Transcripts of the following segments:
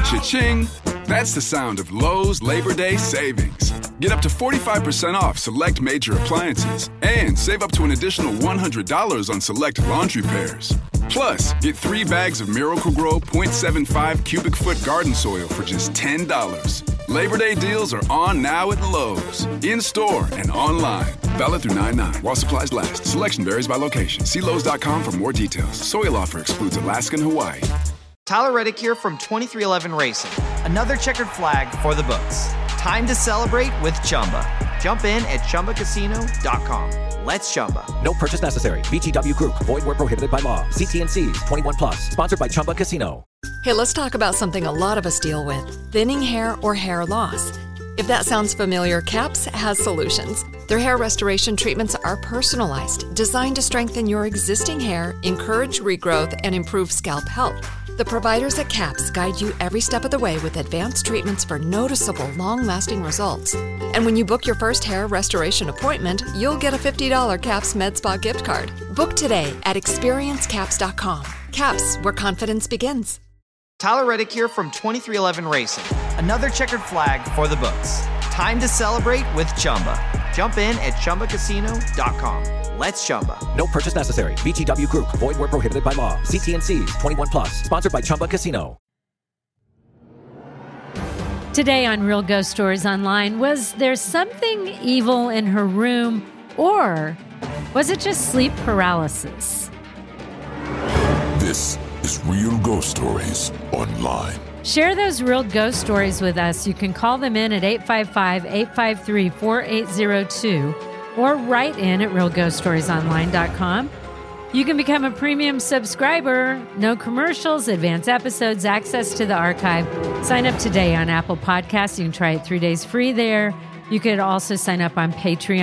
Cha-ching! That's the sound of Lowe's Labor Day savings. Get up to 45% off select major appliances and save up to an additional $100 on select laundry pairs. Plus, get 3 bags of Miracle-Gro 0.75 cubic foot garden soil for just $10. Labor Day deals are on now at Lowe's, in-store and online. Valid through 9/9 while supplies last. Selection varies by location. See Lowe's.com for more details. Soil offer excludes Alaska and Hawaii. Tyler Reddick here from 23XI Racing. Another checkered flag for the books. Time to celebrate with Chumba. Jump in at ChumbaCasino.com. Let's Chumba. No purchase necessary. VGW Group. Void where prohibited by law. See T&Cs. 21 plus. Sponsored by Chumba Casino. Hey, let's talk about something a lot of us deal with. Thinning hair or hair loss. If that sounds familiar, CAPS has solutions. Their hair restoration treatments are personalized, designed to strengthen your existing hair, encourage regrowth, and improve scalp health. The providers at CAPS guide you every step of the way with advanced treatments for noticeable, long-lasting results. And when you book your first hair restoration appointment, you'll get a $50 CAPS MedSpa gift card. Book today at experiencecaps.com. CAPS, where confidence begins. Tyler Reddick here from 23XI Racing. Another checkered flag for the books. Time to celebrate with Chumba. Jump in at ChumbaCasino.com. Let's Chumba. No purchase necessary. VGW Group. Void where prohibited by law. See T&Cs. 21 plus. Sponsored by Chumba Casino. Today on Real Ghost Stories Online, was there something evil in her room, or was it just sleep paralysis? This is Real Ghost Stories Online. Share those real ghost stories with us. You can call them in at 855-853-4802 or write in at realghoststoriesonline.com. You can become a premium subscriber. No commercials, advanced episodes, access to the archive. Sign up today on Apple Podcasts. You can try it 3 days free there. You could also sign up on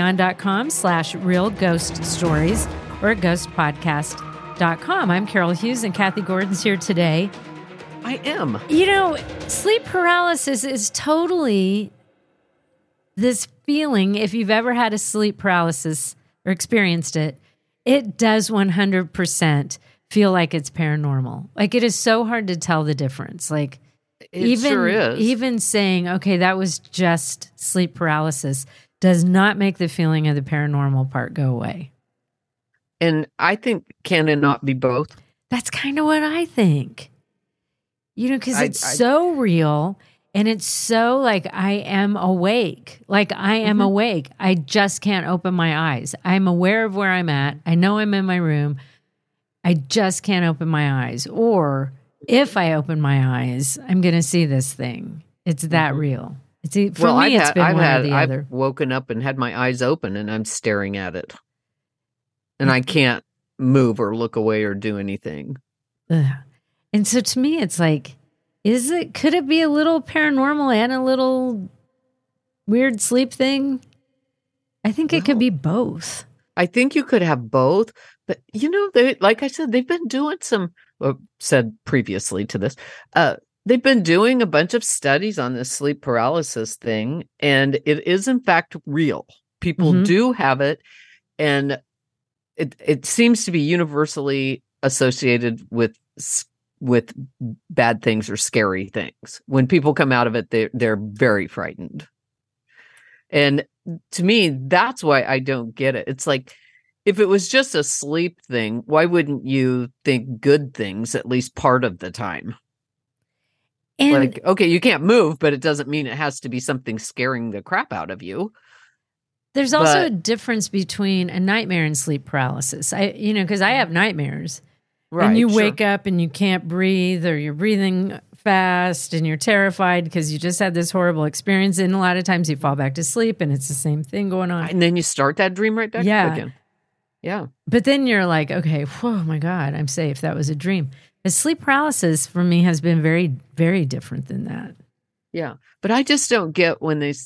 patreon.com/realghoststories or ghostpodcast.com. I'm Carol Hughes and Kathy Gordon's here today. I am. You know, sleep paralysis is totally this feeling. If you've ever had a sleep paralysis or experienced it, it does 100% feel like it's paranormal. Like, it is so hard to tell the difference. Like, Sure is. Even saying, okay, that was just sleep paralysis does not make the feeling of the paranormal part go away. And I think, can it not be both? That's kind of what I think. You know, because it's so real and it's so like, I am awake. Like, I am awake. I just can't open my eyes. I'm aware of where I'm at. I know I'm in my room. I just can't open my eyes. Or if I open my eyes, I'm going to see this thing. It's that real. It's been one or the other. I've woken up and had my eyes open and I'm staring at it. And I can't move or look away or do anything. Ugh. And so to me, it's like, could it be a little paranormal and a little weird sleep thing? I think it could be both. I think you could have both. But, you know, like I said, they've been doing said previously to this, they've been doing a bunch of studies on this sleep paralysis thing. And it is, in fact, real. People do have it. And it seems to be universally associated with bad things or scary things. When people come out of it, they're very frightened. And to me, that's why I don't get it. It's like, if it was just a sleep thing, why wouldn't you think good things at least part of the time? And like, okay, you can't move, but it doesn't mean it has to be something scaring the crap out of you. There's also a difference between a nightmare and sleep paralysis. Because I have nightmares. Right, and you wake up and you can't breathe, or you're breathing fast and you're terrified because you just had this horrible experience. And a lot of times you fall back to sleep and it's the same thing going on. And then you start that dream right back up again. Yeah. But then you're like, okay, oh my God, I'm safe. That was a dream. But sleep paralysis for me has been very, very different than that. Yeah. But I just don't get when they,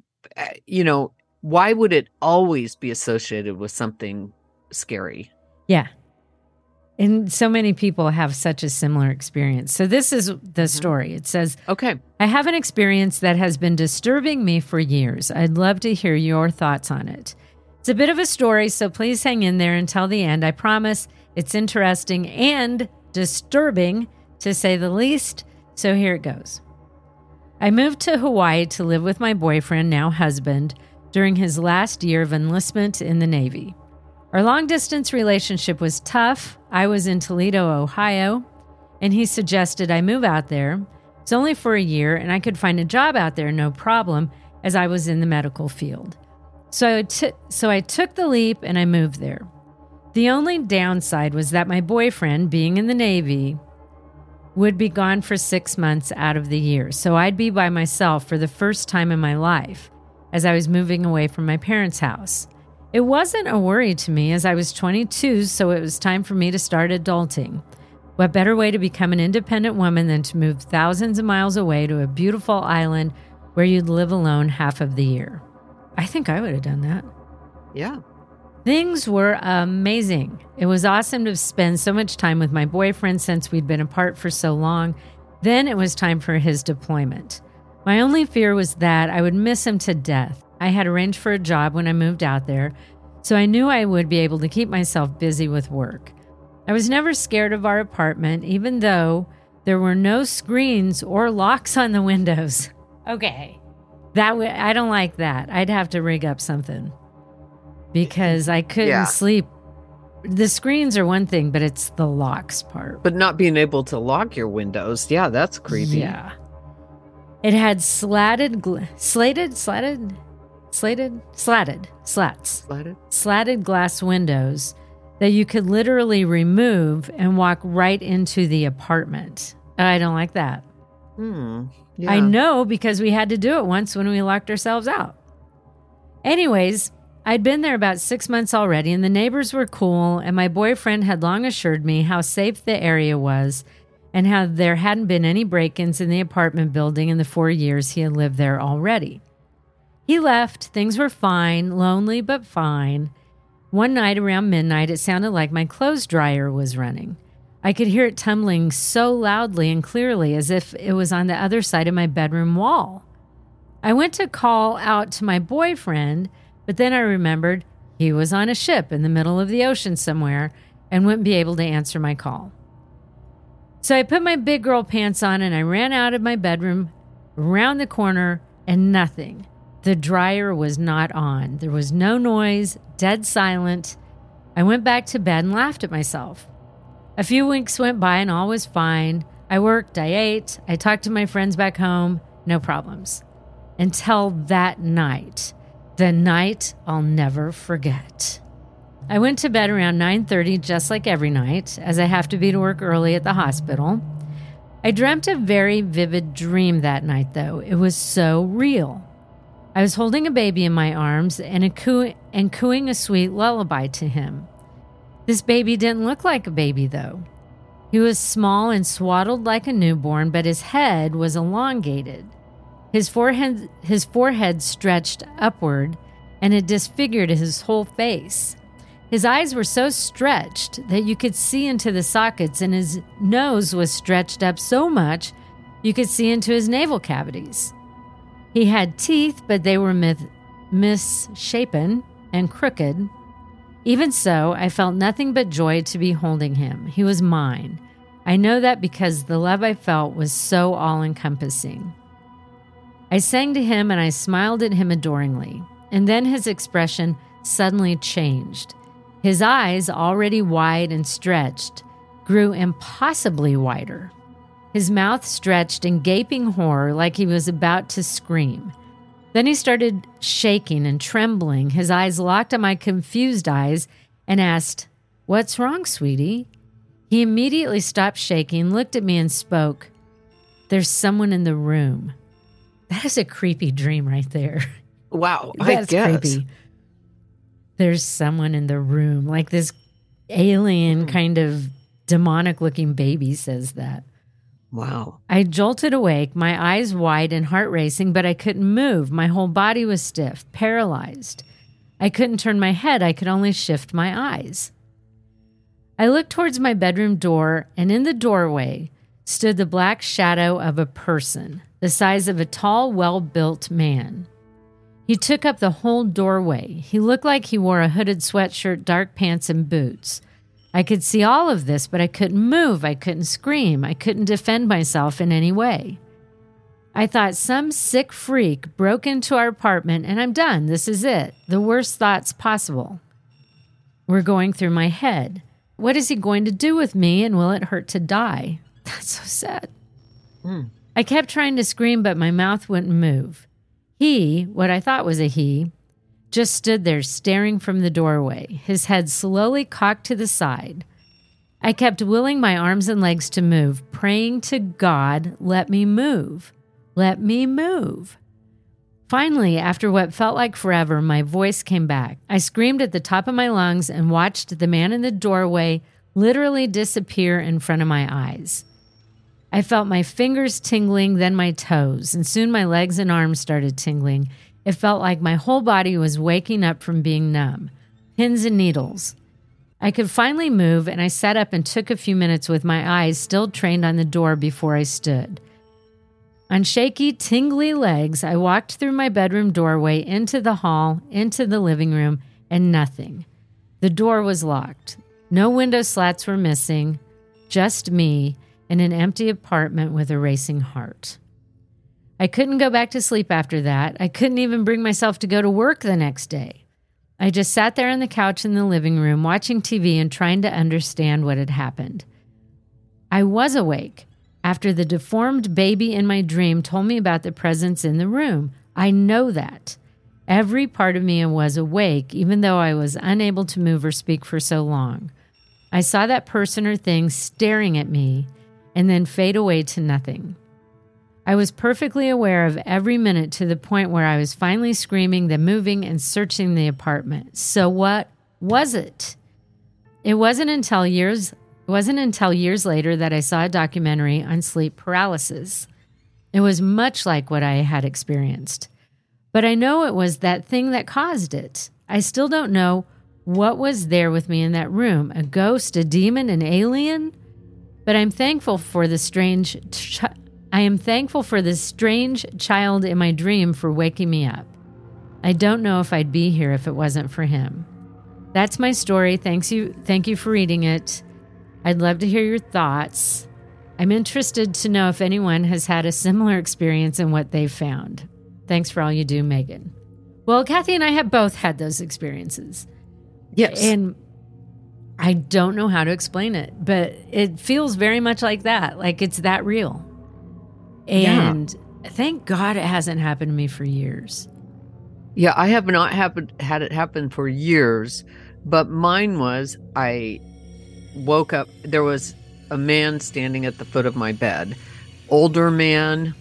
why would it always be associated with something scary? Yeah. And so many people have such a similar experience. So this is the story. It says, okay, I have an experience that has been disturbing me for years. I'd love to hear your thoughts on it. It's a bit of a story, so please hang in there until the end. I promise it's interesting and disturbing, to say the least. So here it goes. I moved to Hawaii to live with my boyfriend, now husband, during his last year of enlistment in the Navy. Our long-distance relationship was tough. I was in Toledo, Ohio, and he suggested I move out there. It's only for a year, and I could find a job out there, no problem, as I was in the medical field. So I took the leap, and I moved there. The only downside was that my boyfriend, being in the Navy, would be gone for 6 months out of the year, so I'd be by myself for the first time in my life as I was moving away from my parents' house. It wasn't a worry to me as I was 22, so it was time for me to start adulting. What better way to become an independent woman than to move thousands of miles away to a beautiful island where you'd live alone half of the year? I think I would have done that. Yeah. Things were amazing. It was awesome to spend so much time with my boyfriend since we'd been apart for so long. Then it was time for his deployment. My only fear was that I would miss him to death. I had arranged for a job when I moved out there, so I knew I would be able to keep myself busy with work. I was never scared of our apartment, even though there were no screens or locks on the windows. Okay, I don't like that. I'd have to rig up something because I couldn't sleep. The screens are one thing, but it's the locks part. But not being able to lock your windows, yeah, that's creepy. Yeah. It had slatted glass windows that you could literally remove and walk right into the apartment. I don't like that. Yeah. I know because we had to do it once when we locked ourselves out. Anyways, I'd been there about 6 months already, and the neighbors were cool, and my boyfriend had long assured me how safe the area was and how there hadn't been any break-ins in the apartment building in the 4 years he had lived there already. He left. Things were fine, lonely but fine. One night around midnight, it sounded like my clothes dryer was running. I could hear it tumbling so loudly and clearly as if it was on the other side of my bedroom wall. I went to call out to my boyfriend, but then I remembered he was on a ship in the middle of the ocean somewhere and wouldn't be able to answer my call. So I put my big girl pants on and I ran out of my bedroom, around the corner, and nothing. The dryer was not on. There was no noise, dead silent. I went back to bed and laughed at myself. A few weeks went by and all was fine. I worked, I ate, I talked to my friends back home, no problems. Until that night, the night I'll never forget. I went to bed around 9:30, just like every night, as I have to be to work early at the hospital. I dreamt a very vivid dream that night, though. It was so real. I was holding a baby in my arms and cooing a sweet lullaby to him. This baby didn't look like a baby, though. He was small and swaddled like a newborn, but his head was elongated. His forehead stretched upward, and it disfigured his whole face. His eyes were so stretched that you could see into the sockets, and his nose was stretched up so much you could see into his navel cavities. He had teeth, but they were misshapen and crooked. Even so, I felt nothing but joy to be holding him. He was mine. I know that because the love I felt was so all-encompassing. I sang to him and I smiled at him adoringly, and then his expression suddenly changed. His eyes, already wide and stretched, grew impossibly wider. His mouth stretched in gaping horror like he was about to scream. Then he started shaking and trembling, his eyes locked on my confused eyes, and asked, "What's wrong, sweetie?" He immediately stopped shaking, looked at me, and spoke, "There's someone in the room." That is a creepy dream right there. Wow, That's I guess. creepy. There's someone in the room, like this alien kind of demonic-looking baby says that. Wow. I jolted awake, my eyes wide and heart racing, but I couldn't move. My whole body was stiff, paralyzed. I couldn't turn my head. I could only shift my eyes. I looked towards my bedroom door, and in the doorway stood the black shadow of a person, the size of a tall, well-built man. He took up the whole doorway. He looked like he wore a hooded sweatshirt, dark pants, and boots. I could see all of this, but I couldn't move. I couldn't scream. I couldn't defend myself in any way. I thought some sick freak broke into our apartment and I'm done. This is it. The worst thoughts possible were going through my head. What is he going to do with me, and will it hurt to die? That's so sad. I kept trying to scream, but my mouth wouldn't move. He, what I thought was a he, just stood there staring from the doorway, his head slowly cocked to the side. I kept willing my arms and legs to move, praying to God, let me move. Let me move. Finally, after what felt like forever, my voice came back. I screamed at the top of my lungs and watched the man in the doorway literally disappear in front of my eyes. I felt my fingers tingling, then my toes, and soon my legs and arms started tingling. It felt like my whole body was waking up from being numb. Pins and needles. I could finally move, and I sat up and took a few minutes with my eyes still trained on the door before I stood. On shaky, tingly legs, I walked through my bedroom doorway into the hall, into the living room, and nothing. The door was locked. No window slats were missing, just me in an empty apartment with a racing heart. I couldn't go back to sleep after that. I couldn't even bring myself to go to work the next day. I just sat there on the couch in the living room, watching TV and trying to understand what had happened. I was awake after the deformed baby in my dream told me about the presence in the room. I know that. Every part of me was awake, even though I was unable to move or speak for so long. I saw that person or thing staring at me and then fade away to nothing. I was perfectly aware of every minute to the point where I was finally screaming, then moving and searching the apartment. So what was it? It wasn't until years later that I saw a documentary on sleep paralysis. It was much like what I had experienced. But I know it was that thing that caused it. I still don't know what was there with me in that room. A ghost, a demon, an alien? But I'm thankful for the strange child in my dream for waking me up. I don't know if I'd be here if it wasn't for him. That's my story. Thank you for reading it. I'd love to hear your thoughts. I'm interested to know if anyone has had a similar experience and what they've found. Thanks for all you do, Megan. Well, Kathy and I have both had those experiences. Yes. And I don't know how to explain it, but it feels very much like that. Like it's that real. And thank God it hasn't happened to me for years. Yeah, I have not had it happen for years, but mine was, I woke up, there was a man standing at the foot of my bed, older man,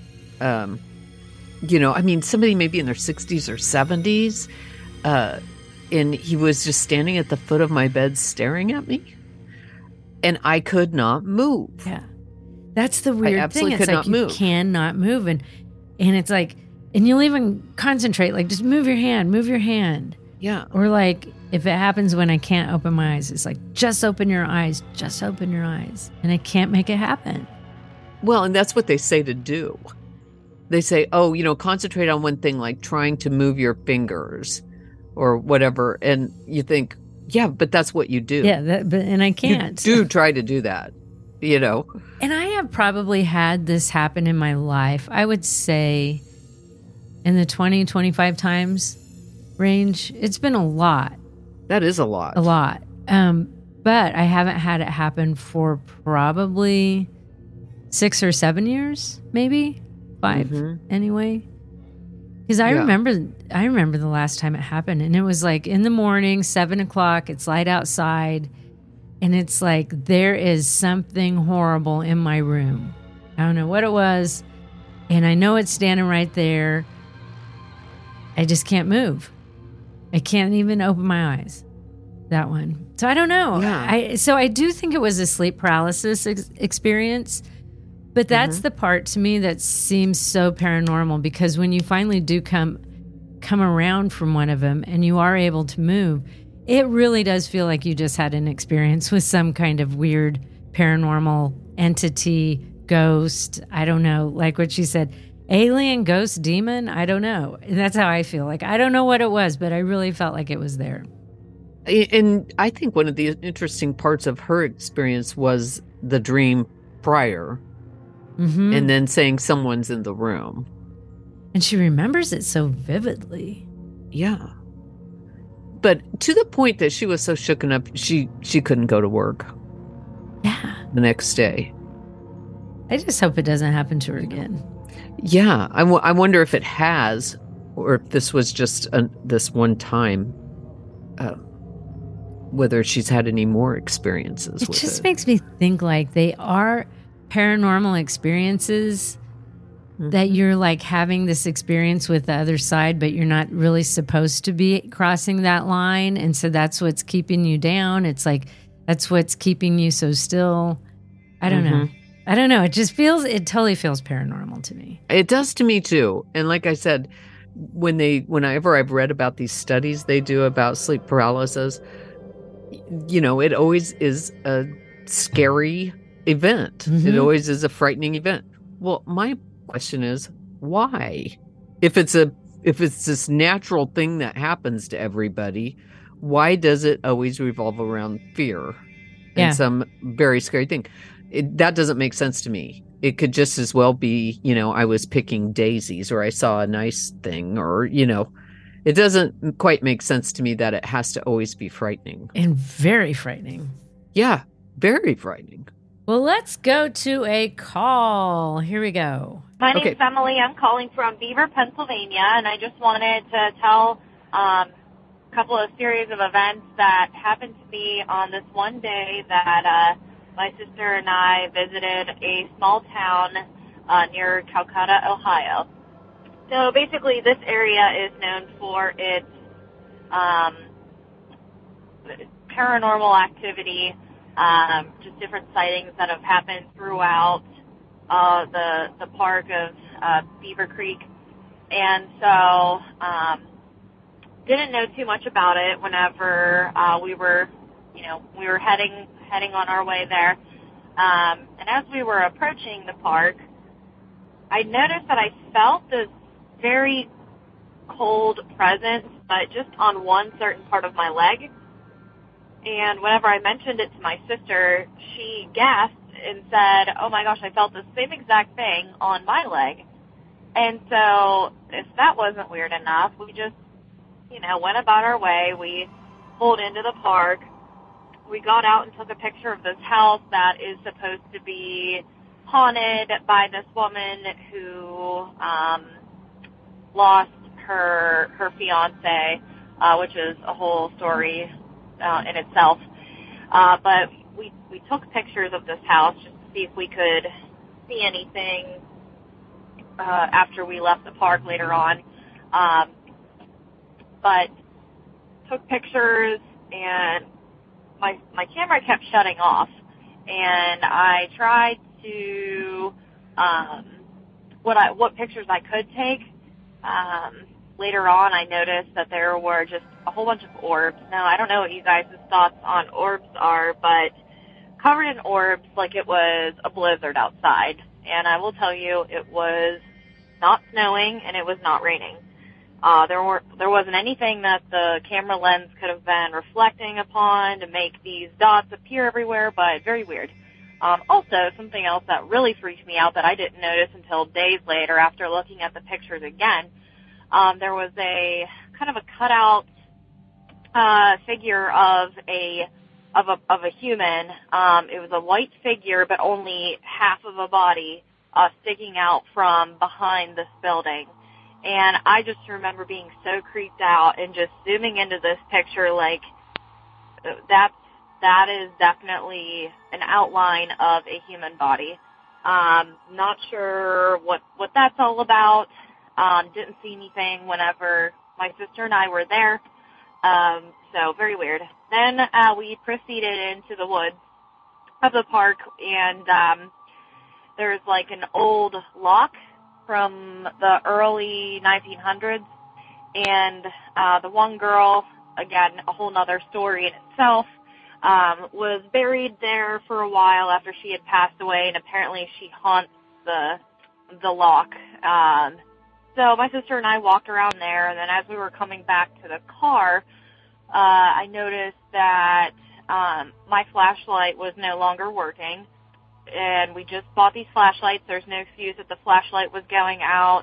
somebody maybe in their 60s or 70s, and he was just standing at the foot of my bed staring at me, and I could not move. Yeah. That's the weird thing. It's could like not you move. cannot move. And it's like, and you'll even concentrate, like just move your hand. Yeah. Or like if it happens when I can't open my eyes, it's like, just open your eyes. And I can't make it happen. Well, and that's what they say to do. They say, concentrate on one thing, like trying to move your fingers or whatever. And you think, yeah, but that's what you do. Yeah. And I can't. You do try to do that. And I have probably had this happen in my life, I would say in the 20, 25 times range. It's been a lot. That is a lot. A lot. But I haven't had it happen for probably 6 or 7 years, maybe 5 anyway. Because I remember the last time it happened, and it was like in the morning, 7 o'clock, it's light outside. And it's like, there is something horrible in my room. I don't know what it was. And I know it's standing right there. I just can't move. I can't even open my eyes. That one. So I don't know. Yeah. So I do think it was a sleep paralysis experience. But that's the part to me that seems so paranormal, because when you finally do come around from one of them and you are able to move, it really does feel like you just had an experience with some kind of weird paranormal entity, ghost. I don't know. Like what she said, alien, ghost, demon. I don't know. And that's how I feel. Like, I don't know what it was, but I really felt like it was there. And I think one of the interesting parts of her experience was the dream prior, and then saying someone's in the room. And she remembers it so vividly. Yeah. But to the point that she was so shooken up, she couldn't go to work. Yeah. The next day. I just hope it doesn't happen to her again. Yeah. I wonder if it has, or if this was just this one time, whether she's had any more experiences with it. It just makes me think like they are paranormal experiences that you're like having this experience with the other side, but you're not really supposed to be crossing that line. And so that's what's keeping you down. It's like, that's what's keeping you so still. I don't know. I don't know. It totally feels paranormal to me. It does to me too. And like I said, whenever I've read about these studies they do about sleep paralysis, it always is a scary event. It always is a frightening event. Well, my question is, why? If it's this natural thing that happens to everybody, why does it always revolve around fear and some very scary thing? That doesn't make sense to me. It could just as well be, I was picking daisies, or I saw a nice thing, or, it doesn't quite make sense to me that it has to always be frightening. And very frightening. Yeah, very frightening. Well, let's go to a call. Here we go. My name's Emily. I'm calling from Beaver, Pennsylvania, and I just wanted to tell a couple of series of events that happened to me on this one day that my sister and I visited a small town near Calcutta, Ohio. So basically this area is known for its paranormal activity, just different sightings that have happened throughout the park of Beaver Creek. And so didn't know too much about it whenever we were heading on our way there. And as we were approaching the park, I noticed that I felt this very cold presence, but just on one certain part of my leg. And whenever I mentioned it to my sister, she gasped and said, "Oh my gosh, I felt the same exact thing on my leg." And so if that wasn't weird enough, we just, went about our way. We pulled into the park. We got out and took a picture of this house that is supposed to be haunted by this woman who lost her fiance, which is a whole story in itself. But we took pictures of this house just to see if we could see anything after we left the park later on. But took pictures, and my camera kept shutting off, and I tried to what pictures I could take. Later on, I noticed that there were just a whole bunch of orbs. Now, I don't know what you guys' thoughts on orbs are, but covered in orbs like it was a blizzard outside. And I will tell you, it was not snowing and it was not raining. There wasn't anything that the camera lens could have been reflecting upon to make these dots appear everywhere, but very weird. Also, something else that really freaked me out that I didn't notice until days later after looking at the pictures again, there was a kind of a cutout figure of a human. It was a white figure, but only half of a body sticking out from behind this building. And I just remember being so creeped out and just zooming into this picture like that is definitely an outline of a human body. Not sure what that's all about. Didn't see anything whenever my sister and I were there. So very weird. Then we proceeded into the woods of the park, and there's like an old lock from the early 1900s, and the one girl, again, a whole nother story in itself, was buried there for a while after she had passed away, and apparently she haunts the lock. So my sister and I walked around there, and then as we were coming back to the car, I noticed that my flashlight was no longer working. and we just bought these flashlights. There's no excuse that the flashlight was going out.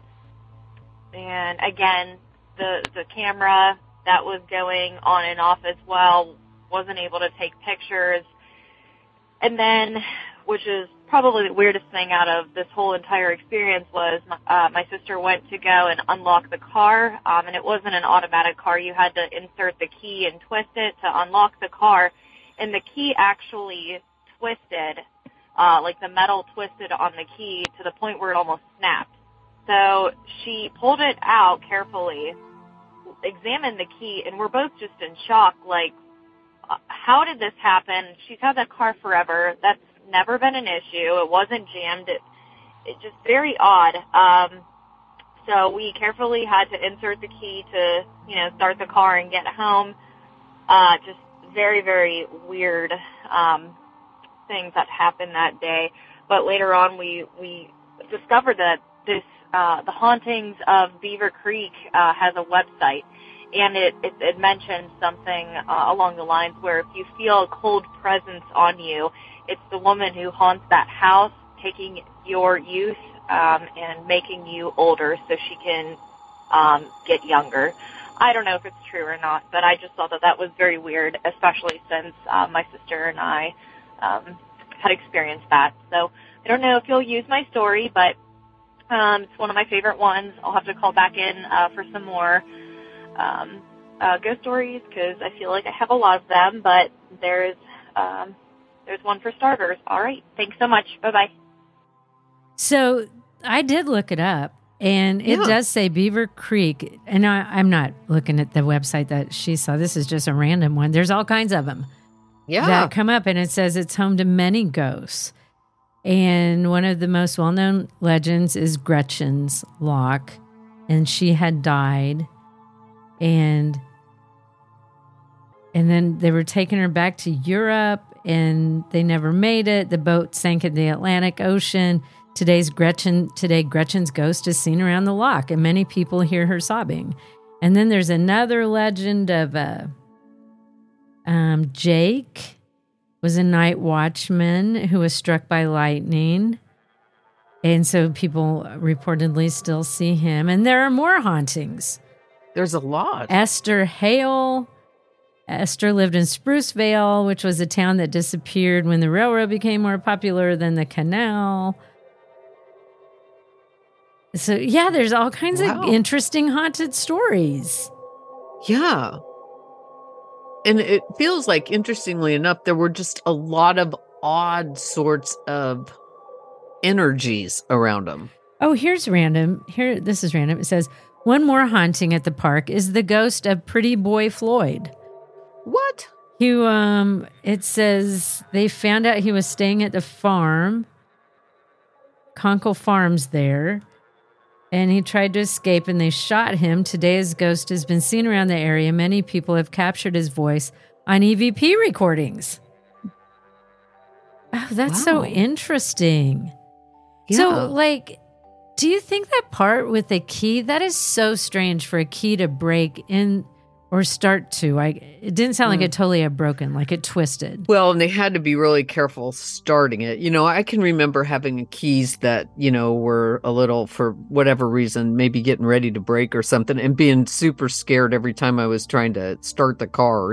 And again, the camera that was going on and off as well wasn't able to take pictures. And then, which is probably the weirdest thing out of this whole entire experience, was my sister went to go and unlock the car, and it wasn't an automatic car. You had to insert the key and twist it to unlock the car, and the key actually twisted, like the metal twisted on the key to the point where it almost snapped. So she pulled it out carefully, examined the key, and we're both just in shock, like, how did this happen? She's had that car forever. That's never been an issue. It wasn't jammed. It just very odd. So we carefully had to insert the key to, start the car and get home. Just very, very weird things that happened that day. But later on, we discovered that this the Hauntings of Beaver Creek has a website. And it mentioned something along the lines where if you feel a cold presence on you, it's the woman who haunts that house, taking your youth and making you older so she can get younger. I don't know if it's true or not, but I just thought that was very weird, especially since my sister and I had experienced that. So I don't know if you'll use my story, but it's one of my favorite ones. I'll have to call back in for some more ghost stories, because I feel like I have a lot of them, but there's one for starters. All right. Thanks so much. Bye-bye. So I did look it up, and it does say Beaver Creek, and I'm not looking at the website that she saw. This is just a random one. There's all kinds of them that come up, and it says it's home to many ghosts. And one of the most well-known legends is Gretchen's Lock, and she had died. And then they were taking her back to Europe, and they never made it. The boat sank in the Atlantic Ocean. Today, Gretchen's ghost is seen around the lock, and many people hear her sobbing. And then there's another legend of Jake was a night watchman who was struck by lightning. And so people reportedly still see him. And there are more hauntings. There's a lot. Esther Hale. Esther lived in Sprucevale, which was a town that disappeared when the railroad became more popular than the canal. So, yeah, there's all kinds of interesting haunted stories. Yeah. And it feels like, interestingly enough, there were just a lot of odd sorts of energies around them. Oh, here's random. This is random. It says, one more haunting at the park is the ghost of Pretty Boy Floyd. What? It says they found out he was staying at the farm, Conkle Farms there, and he tried to escape and they shot him. Today his ghost has been seen around the area. Many people have captured his voice on EVP recordings. Oh, that's so interesting. Yeah. So, do you think that part with the key, that is so strange for a key to break in or start to? It didn't sound like it totally had broken, like it twisted. Well, and they had to be really careful starting it. I can remember having keys that, were a little, for whatever reason, maybe getting ready to break or something, and being super scared every time I was trying to start the car,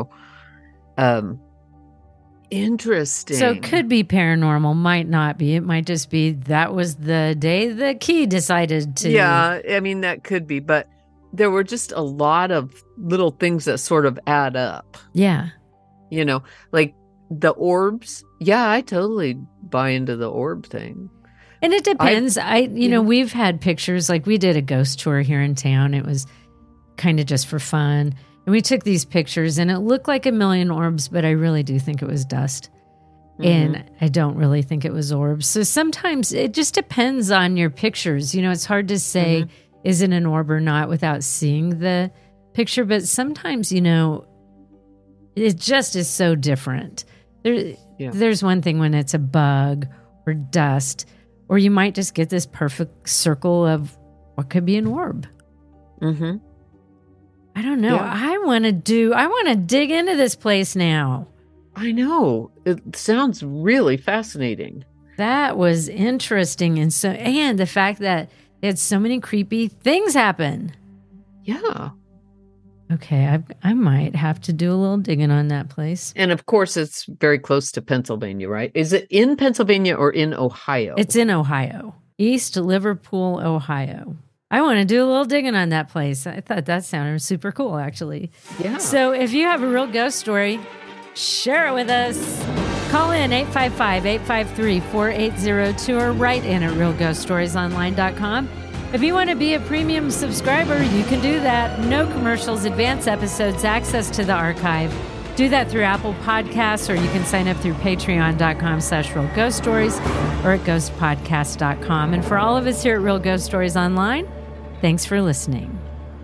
Interesting. So it could be paranormal, might not be. It might just be that was the day the key decided to. Yeah, I mean, that could be. But there were just a lot of little things that sort of add up. Yeah. Like the orbs. Yeah, I totally buy into the orb thing. And it depends. We've had pictures, like we did a ghost tour here in town. It was kind of just for fun. And we took these pictures, and it looked like a million orbs, but I really do think it was dust. Mm-hmm. And I don't really think it was orbs. So sometimes it just depends on your pictures. It's hard to say, is it an orb or not without seeing the picture. But sometimes, it just is so different. There's one thing when it's a bug or dust, or you might just get this perfect circle of what could be an orb. Mm-hmm. I don't know. Yeah. I want to dig into this place now. I know. It sounds really fascinating. That was interesting. And the fact that they had so many creepy things happen. Yeah. Okay, I might have to do a little digging on that place. And of course, it's very close to Pennsylvania, right? Is it in Pennsylvania or in Ohio? It's in Ohio, East Liverpool, Ohio. I want to do a little digging on that place. I thought that sounded super cool, actually. Yeah. So if you have a real ghost story, share it with us. Call in 855-853-4802 or write in at realghoststoriesonline.com. If you want to be a premium subscriber, you can do that. No commercials, advanced episodes, access to the archive. Do that through Apple Podcasts, or you can sign up through patreon.com/realghoststories or at ghostpodcast.com. And for all of us here at Real Ghost Stories Online, thanks for listening.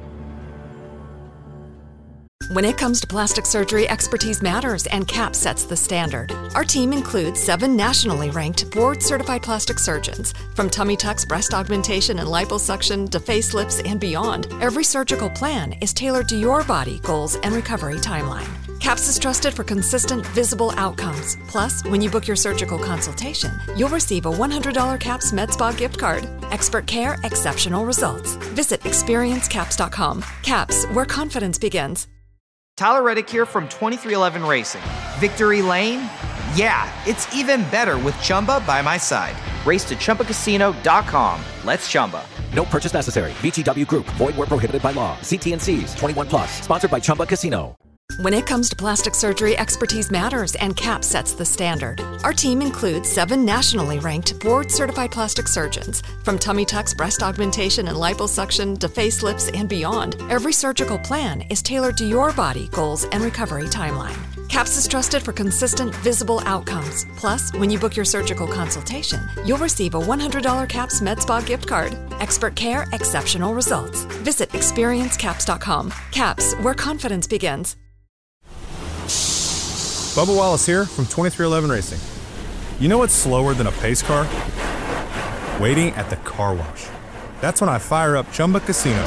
When it comes to plastic surgery, expertise matters, and CAPS sets the standard. Our team includes 7 nationally ranked, board-certified plastic surgeons. From tummy tucks, breast augmentation, and liposuction to facelifts and beyond, every surgical plan is tailored to your body, goals, and recovery timeline. CAPS is trusted for consistent, visible outcomes. Plus, when you book your surgical consultation, you'll receive a $100 CAPS Med Spa gift card. Expert care, exceptional results. Visit experiencecaps.com. CAPS, where confidence begins. Tyler Reddick here from 2311 Racing. Victory Lane? Yeah, it's even better with Chumba by my side. Race to ChumbaCasino.com. Let's Chumba. No purchase necessary. VGW Group. Void where prohibited by law. See T&Cs. 21 plus. Sponsored by Chumba Casino. When it comes to plastic surgery, expertise matters, and CAPS sets the standard. Our team includes 7 nationally ranked, board-certified plastic surgeons. From tummy tucks, breast augmentation, and liposuction to facelifts and beyond, every surgical plan is tailored to your body, goals, and recovery timeline. CAPS is trusted for consistent, visible outcomes. Plus, when you book your surgical consultation, you'll receive a $100 CAPS Med Spa gift card. Expert care, exceptional results. Visit experiencecaps.com. CAPS, where confidence begins. Bubba Wallace here from 2311 Racing. You know what's slower than a pace car? Waiting at the car wash. That's when I fire up Chumba Casino.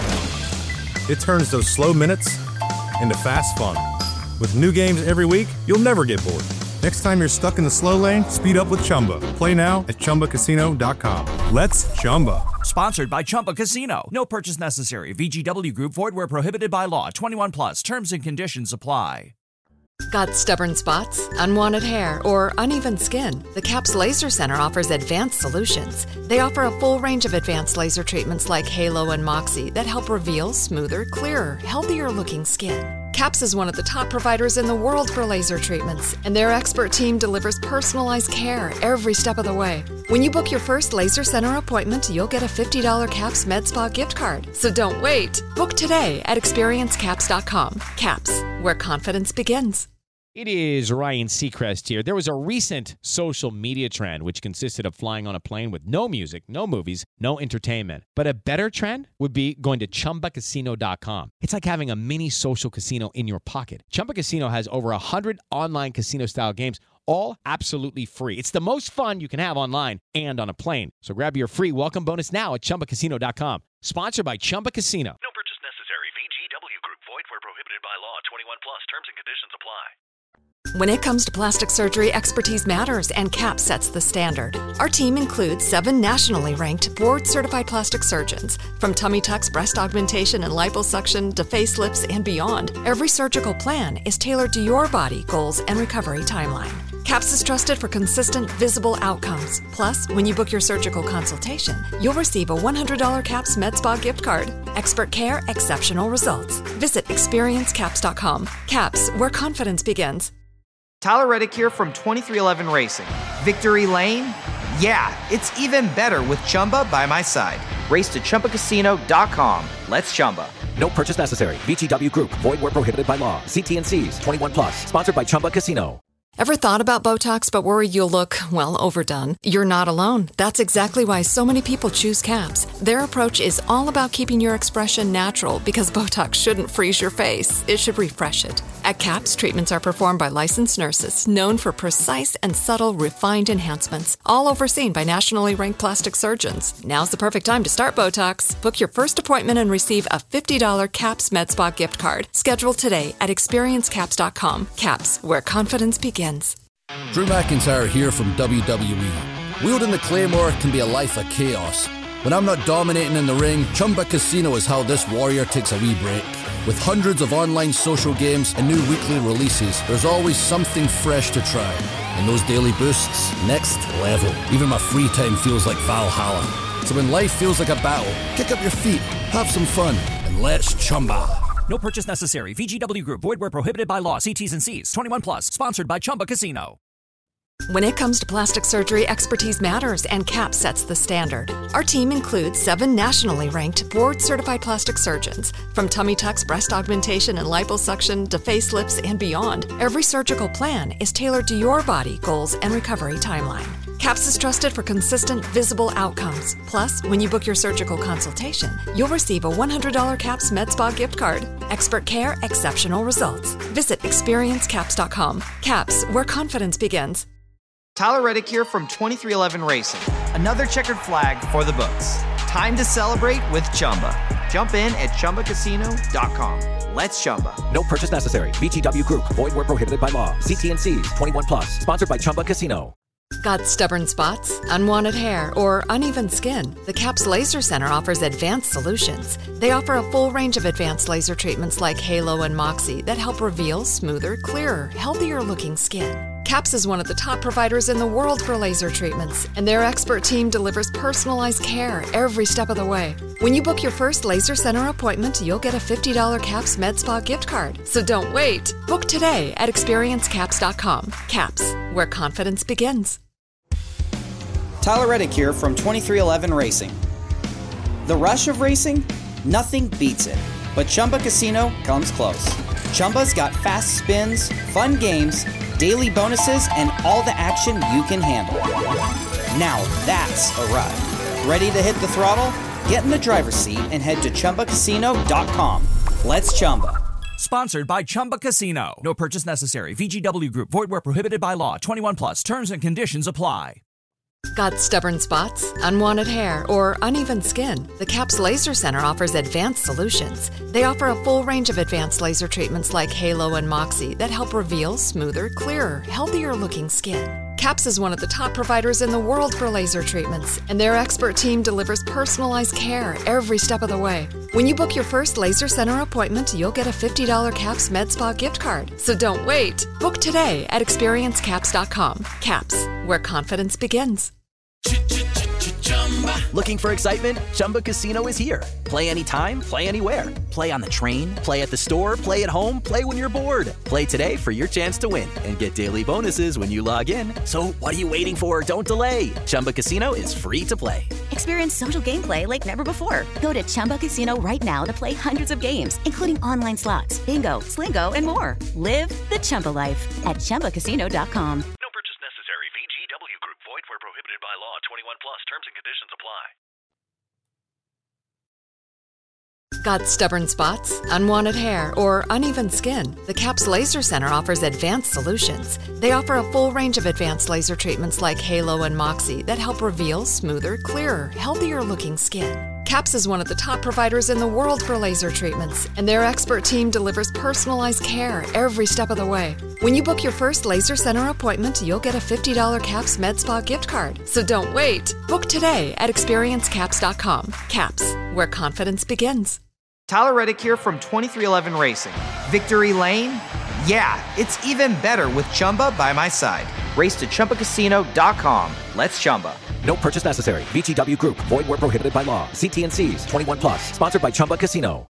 It turns those slow minutes into fast fun. With new games every week, you'll never get bored. Next time you're stuck in the slow lane, speed up with Chumba. Play now at ChumbaCasino.com. Let's Chumba. Sponsored by Chumba Casino. No purchase necessary. VGW Group. Void where prohibited by law. 21 plus. Terms and conditions apply. Got stubborn spots, unwanted hair, or uneven skin? The CAPS Laser Center offers advanced solutions. They offer a full range of advanced laser treatments like Halo and Moxie that help reveal smoother, clearer, healthier-looking skin. CAPS is one of the top providers in the world for laser treatments, and their expert team delivers personalized care every step of the way. When you book your first Laser Center appointment, you'll get a $50 CAPS Med Spa gift card. So don't wait. Book today at experiencecaps.com. CAPS, where confidence begins. It is Ryan Seacrest here. There was a recent social media trend which consisted of flying on a plane with no music, no movies, no entertainment. But a better trend would be going to ChumbaCasino.com. It's like having a mini social casino in your pocket. Chumba Casino has over 100 online casino-style games, all absolutely free. It's the most fun you can have online and on a plane. So grab your free welcome bonus now at ChumbaCasino.com. Sponsored by Chumba Casino. No purchase necessary. VGW Group. Void where prohibited by law. 21 plus. Terms and conditions apply. When it comes to plastic surgery, expertise matters, and CAPS sets the standard. Our team includes 7 nationally ranked, board-certified plastic surgeons. From tummy tucks, breast augmentation, and liposuction to facelifts and beyond, every surgical plan is tailored to your body, goals, and recovery timeline. CAPS is trusted for consistent, visible outcomes. Plus, when you book your surgical consultation, you'll receive a $100 CAPS Med Spa gift card. Expert care, exceptional results. Visit experiencecaps.com. CAPS, where confidence begins. Tyler Reddick here from 2311 Racing. Victory Lane? Yeah, it's even better with Chumba by my side. Race to ChumbaCasino.com. Let's Chumba. No purchase necessary. VGW Group. Void where prohibited by law. See T&Cs. 21 plus. Sponsored by Chumba Casino. Ever thought about Botox but worried you'll look, well, overdone? You're not alone. That's exactly why so many people choose CAPS. Their approach is all about keeping your expression natural because Botox shouldn't freeze your face. It should refresh it. At CAPS, treatments are performed by licensed nurses known for precise and subtle refined enhancements, all overseen by nationally ranked plastic surgeons. Now's the perfect time to start Botox. Book your first appointment and receive a $50 CAPS Med Spa gift card. Schedule today at experiencecaps.com. CAPS, where confidence begins. Drew McIntyre here from WWE. Wielding the Claymore can be a life of chaos. When I'm not dominating in the ring, Chumba Casino is how this warrior takes a wee break. With hundreds of online social games and new weekly releases, there's always something fresh to try. And those daily boosts, next level. Even my free time feels like Valhalla. So when life feels like a battle, kick up your feet, have some fun, and let's Chumba. No purchase necessary. VGW Group. Void where prohibited by law. See T's and C's. 21 plus. Sponsored by Chumba Casino. When it comes to plastic surgery, expertise matters, and CAPS sets the standard. Our team includes 7 nationally ranked, board-certified plastic surgeons. From tummy tucks, breast augmentation, and liposuction to facelifts and beyond, every surgical plan is tailored to your body, goals, and recovery timeline. CAPS is trusted for consistent, visible outcomes. Plus, when you book your surgical consultation, you'll receive a $100 CAPS Med Spa gift card. Expert care, exceptional results. Visit experiencecaps.com. CAPS, where confidence begins. Tyler Reddick here from 2311 Racing. Another checkered flag for the books. Time to celebrate with Chumba. Jump in at ChumbaCasino.com. Let's Chumba. No purchase necessary. VGW Group. Void where prohibited by law. See T&Cs. 21 plus. Sponsored by Chumba Casino. Got stubborn spots, unwanted hair, or uneven skin? The CAPS Laser Center offers advanced solutions. They offer a full range of advanced laser treatments like Halo and Moxie that help reveal smoother, clearer, healthier-looking skin. CAPS is one of the top providers in the world for laser treatments, and their expert team delivers personalized care every step of the way. When you book your first Laser Center appointment, you'll get a $50 CAPS Med Spa gift card. So don't wait. Book today at experiencecaps.com. CAPS, where confidence begins. Tyler Reddick here from 2311 Racing. The rush of racing? Nothing beats it. But Chumba Casino comes close. Chumba's got fast spins, fun games, daily bonuses, and all the action you can handle. Now that's a ride. Ready to hit the throttle? Get in the driver's seat and head to ChumbaCasino.com. Let's Chumba. Sponsored by Chumba Casino. No purchase necessary. VGW Group. Void where prohibited by law. 21 plus. Terms and conditions apply. Got stubborn spots, unwanted hair, or uneven skin? The CAPS Laser Center offers advanced solutions. They offer a full range of advanced laser treatments like Halo and Moxie that help reveal smoother, clearer, healthier-looking skin. CAPS is one of the top providers in the world for laser treatments, and their expert team delivers personalized care every step of the way. When you book your first Laser Center appointment, you'll get a $50 CAPS Med Spa gift card. So don't wait. Book today at experiencecaps.com. CAPS, where confidence begins. Looking for excitement? Chumba Casino is here. Play anytime, play anywhere. Play on the train, play at the store, play at home, play when you're bored. Play today for your chance to win and get daily bonuses when you log in. So what are you waiting for? Don't delay. Chumba Casino is free to play. Experience social gameplay like never before. Go to Chumba Casino right now to play hundreds of games, including online slots, bingo, Slingo, and more. Live the Chumba life at ChumbaCasino.com. No purchase necessary. VGW Group. Void where prohibited by law. 21 plus. Terms and conditions apply. Got stubborn spots, unwanted hair, or uneven skin? The CAPS Laser Center offers advanced solutions. They offer a full range of advanced laser treatments like Halo and Moxie that help reveal smoother, clearer, healthier-looking skin. CAPS is one of the top providers in the world for laser treatments, and their expert team delivers personalized care every step of the way. When you book your first Laser Center appointment, you'll get a $50 CAPS Med Spa gift card. So don't wait. Book today at experiencecaps.com. CAPS, where confidence begins. Tyler Reddick here from 2311 Racing. Victory Lane? Yeah, it's even better with Chumba by my side. Race to ChumbaCasino.com. Let's Chumba. No purchase necessary. VGW Group. Void where prohibited by law. See T&Cs. 21 plus. Sponsored by Chumba Casino.